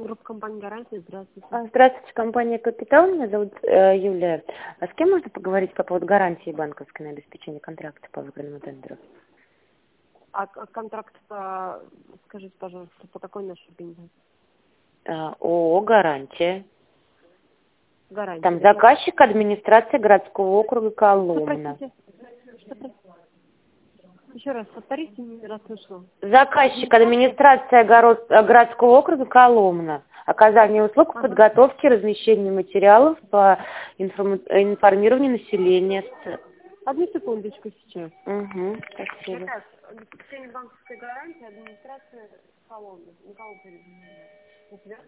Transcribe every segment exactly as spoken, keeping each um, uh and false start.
группа компании «Гарантия». Здравствуйте. А, Здравствуйте, компания «Капитал». Меня зовут э, Юлия. А с кем можно поговорить по поводу гарантии банковской на обеспечение контракта по выигранному тендеру? А к- контракт, по... скажите, пожалуйста, по какой нашей организации? А, ООО «Гарантия». Гарантия. Там заказчик администрация городского округа Что, Коломна. простите? Что, простите? Еще раз, повторите, не расслышала. Заказчик администрация город- э, городского округа Коломна. Оказание услуг по Ага. подготовке, размещению материалов по информ- э, информированию населения. Одну секундочку сейчас. Угу, спасибо. Итак, обеспечение банковской гарантии, администрация Коломны. Никого перебиваю. У тебя?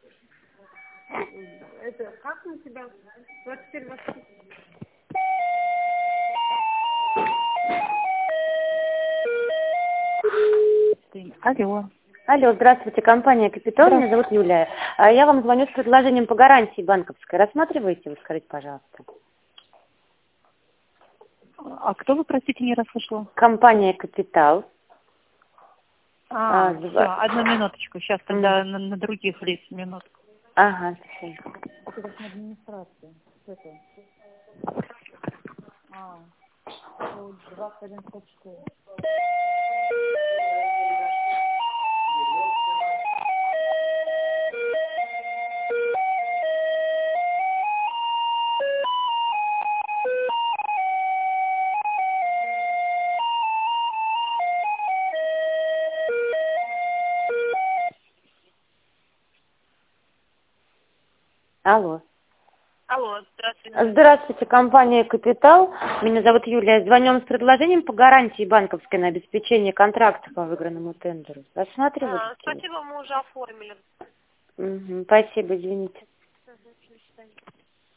Это как на тебя? двадцать четыре двадцать шесть. Алло. Алло, здравствуйте, компания «Капитал», меня зовут Юлия. А Я вам звоню с предложением по гарантии банковской. Рассматриваете вы, скажите, пожалуйста? А кто вы, простите, не расслышала? Компания «Капитал». А, А, все, зва- одну минуточку. Сейчас тогда на, на других лиц минутку. Ага, спасибо. Это как на администрации. Это. А, двадцать один сорок четыре. Алло. Алло, здравствуйте. Здравствуйте, компания «Капитал». Меня зовут Юлия. Звоню вам с предложением по гарантии банковской на обеспечение контракта по выигранному тендеру. Рассматриваете? А, спасибо, мы уже оформили. Угу, спасибо, извините. Мгм, до свидания.